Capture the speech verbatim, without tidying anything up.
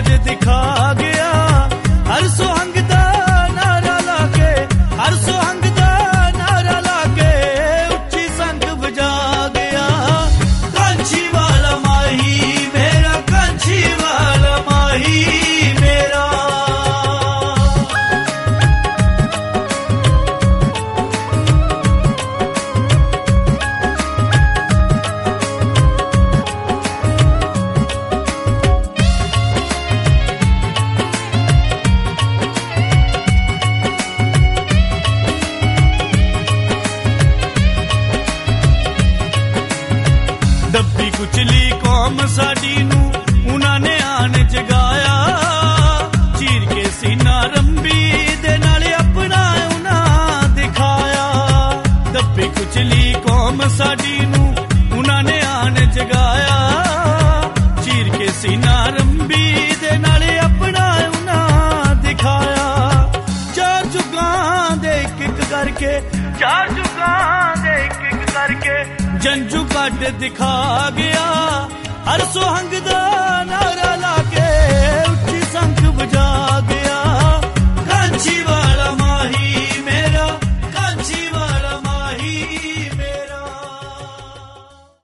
ਕੱਢ ਦਿਖਾ ਗਿਆ ਹਰ ਸੁਹੰਗ ਦਾ ਨਾਰਾ ਲਾ ਕੇ ਹਰ ਸੁਹੰਗ ਦਾ ਨਾਰਾ ਲਾ ਕੇ ਉੱਚੀ ਸੰਗ ਵਜਾ ਗਿਆ ਕਾਂਛੀ ਵਾਲਾ ਮਾਹੀ ਮੇਰਾ ਕਾਂਛੀ ਵਾਲਾ ਮਾਹੀ ਮੇਰਾ ਦੱਬੀ ਕੁਚਲੀ ਕੌਮ ਸਾਡੀ ਨੂੰ ਉਹਨਾਂ ਨੇ ਆਣ ਜਗਾਇਆ ਚੀਰ ਕੇ ਸੀਨਾ ਰੰਬੀ ਦੇ ਨਾਲ ਆਪਣਾ ਉਹਨਾਂ ਦਿਖਾਇਆ ਦੱਬੀ ਕੁਚਲੀ ਕੌਮ ਸਾਡੀ ਨੂੰ ਉਹਨਾਂ ਨੇ ਆਣ ਜਗਾਇਆ ਚੀਰ ਕੇ ਸੀਨਾ ਰੰਬੀ ਦੇ ਨਾਲ ਆਪਣਾ ਉਹਨਾਂ ਦਿਖਾਇਆ ਚਾਰ ਜੁਗਾਂ ਦੇ ਇੱਕ ਇੱਕ ਕਰਕੇ ਚਾਰ ਜੁਗਾਂ ਦੇ ਇੱਕ ਇੱਕ ਕਰਕੇ ਜੰਜੂ ਕੱਢ ਦਿਖਾ ਗਿਆ ਹਰ ਸੁਹੰਗ ਦਾ ਨਾਰਾ